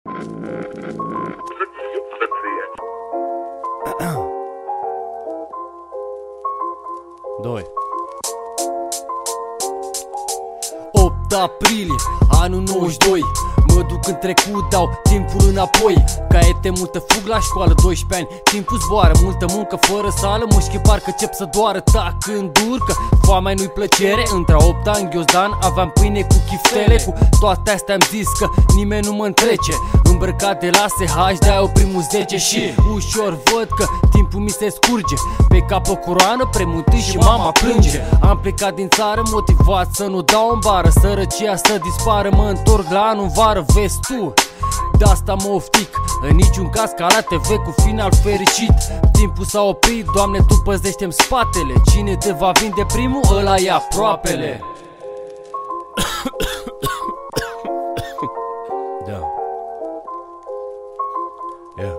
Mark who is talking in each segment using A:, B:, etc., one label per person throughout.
A: Doi. 8 aprilie, anul 92. Mă duc în trecut, dau timpul înapoi. Caiete, multă fug la școală, 12 ani, timpul zboară. Multă muncă fără sală, mușchi parcă încep să doară. Tac când urcă, foamea nu-i plăcere. Între 8 ani, ghiozdan, aveam pâine cu chiftele. Cu toate astea am zis că nimeni nu mă întrece. Îmbrăcat de la SH, de-aia primul 10. Și ușor văd că timpul mi se scurge. Pe cap o coroană, premutând și mama plânge. Am plecat din țară motivat să nu dau în bară. Sărăcia să dispară, mă întorc la anul vară. Vezi tu, de asta mă oftic. În niciun caz ca la TV cu final fericit. Timpul s-a oprit, Doamne, Tu păzește-mi spatele. Cine te va vinde primul, ăla e aproapele. Da. Yeah.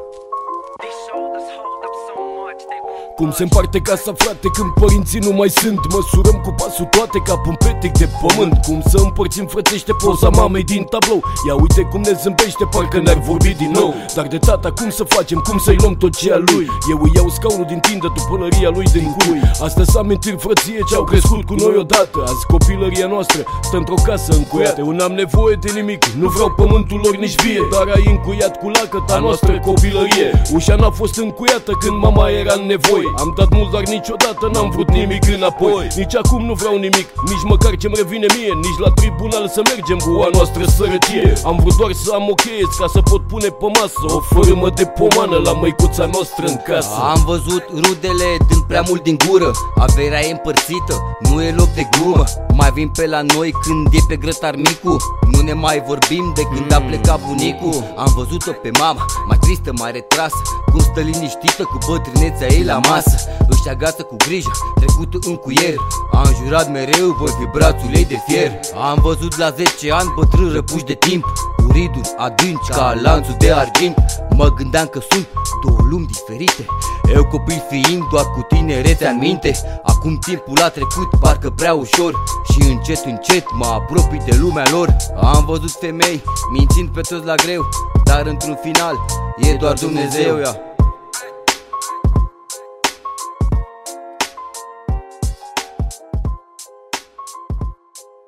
B: Cum se împarte casa, frate, când părinții nu mai sunt? Măsurăm cu pasul toate ca pe un petic de pământ. Cum să împărțim, frățește, poza mamei din tablou? Ia uite cum ne zâmbește, parcă ne-ar vorbi din nou. Dar de tata cum să facem, cum să-i luăm tot ce a lui? Eu îi iau scaunul din tindă, tu pălăria lui din cui. Astea s amintiri, frăție, ce-au crescut cu noi odată. Azi copilăria noastră stă într-o casă încuiată. Eu n-am nevoie de nimic, nu vreau pământul lor nici vie. Dar ai încuiat cu lacăt a noastră copilărie. Ușa n-a fost încuiată când mama era în nevoie. Am dat mult, dar niciodată n-am vrut nimic înapoi. Nici acum nu vreau nimic, nici măcar ce-mi revine mie. Nici la tribunal să mergem cu a noastră sărăcie. Am vrut doar să am o cheie ca să pot pune pe masă o fărâmă de pomană la măicuța noastră în casă.
C: Am văzut rudele dând prea mult din gură. Averea e împărțită, nu e loc de glumă. Mai vin pe la noi când e pe grătar micu. Nu ne mai vorbim de când a plecat bunicul. Am văzut-o pe mama, mai tristă, mai retrasă, cum stă liniștită cu bătrânețea ei la masă. Își agață cu grijă trecutul în cuier. Am jurat mereu, voi fi brațul ei de fier. Am văzut la 10 ani bătrâni răpuși de timp, cu riduri adânci ca lanțul de argint. Mă gândeam că sunt două lumi diferite, eu copil fiind doar cu tinerețea în minte. Acum timpul a trecut parcă prea ușor și încet încet mă apropii de lumea lor. Am văzut femei mințind pe toți la greu, dar într-un final e doar Dumnezeu, ia.